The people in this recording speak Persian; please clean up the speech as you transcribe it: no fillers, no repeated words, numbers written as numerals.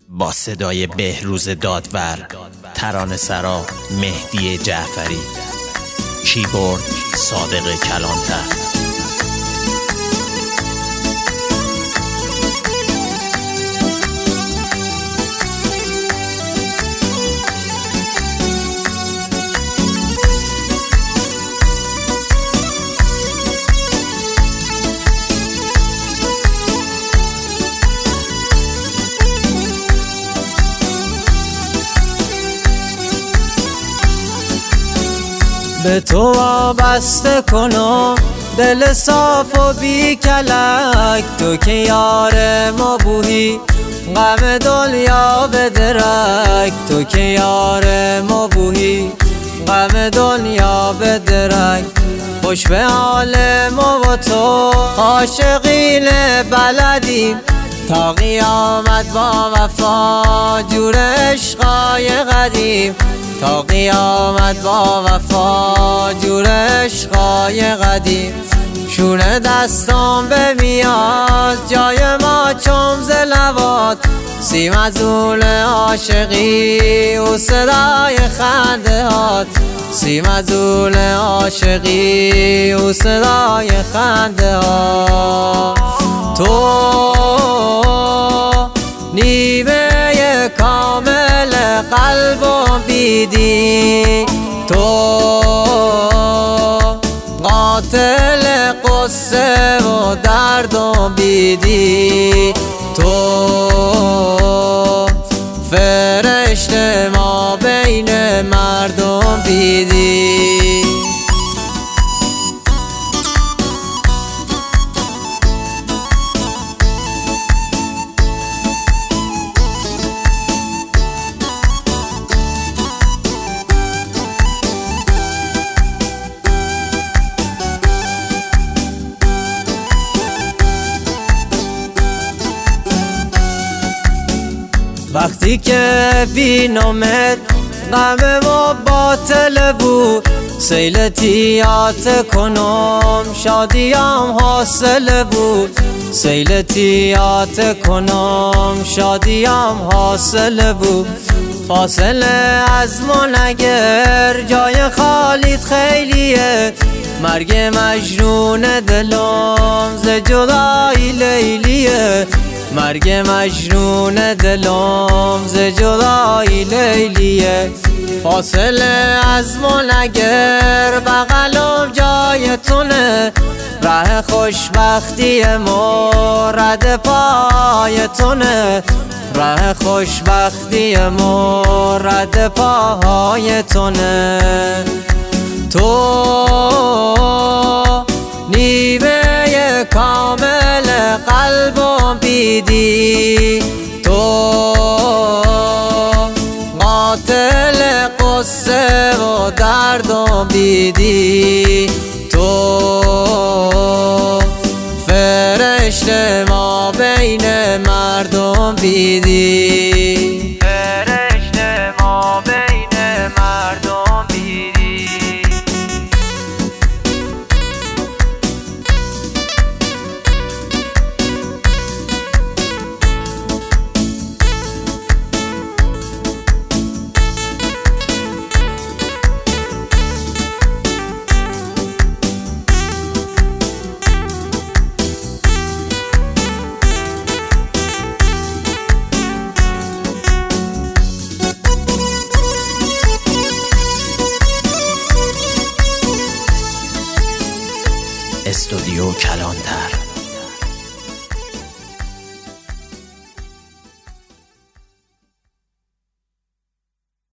با صدای بهروز دادور، ترانه سرا مهدی جعفری، کیبورد صادق کلانتر. به تو وابسته کنم دل صاف و بی کلک، تو که یار ما بوهی غم دنیا بدرک، تو که یار ما بوهی غم دنیا بدرک. خوش به حال ما و تو عاشقین بلدیم، تا قیامت با وفا جور عشقای قدیم، تا قیامت با وفا جور عشقای قدیم. شونه دستان بمیاد جای ما چون ز لبات، سیمزول عاشقی و صدای خنده هات، سیمزول عاشقی و صدای خنده هات. تو نیمه کامل قلبم بیدی، تو قاتل قصه و دردم بیدی، تو فرشته ما بین مردم بیدی. وقتی که بینمت غم ما باطل بود، سیلتیات کنم شادیم حاصل بود، سیلتیات کنم شادیم حاصل بود. فاصله از من اگر جای خالیت خیلیه، مرگ مجنون دلم ز جدایی لیلیه، مرگ مجنون دلم ز جدایی لیلیه. فاصله از من اگر بغلم جایتونه، ره خوشبختی مورد پایتونه، ره خوشبختی مورد پایتونه. تو نیمه کامل قلبم بیدی، تو قاتل قصه و دردم بیدی، تو فرشته ما بین مردم بیدی، فرشته ما بین مردم بیدی. استودیو کلانتر.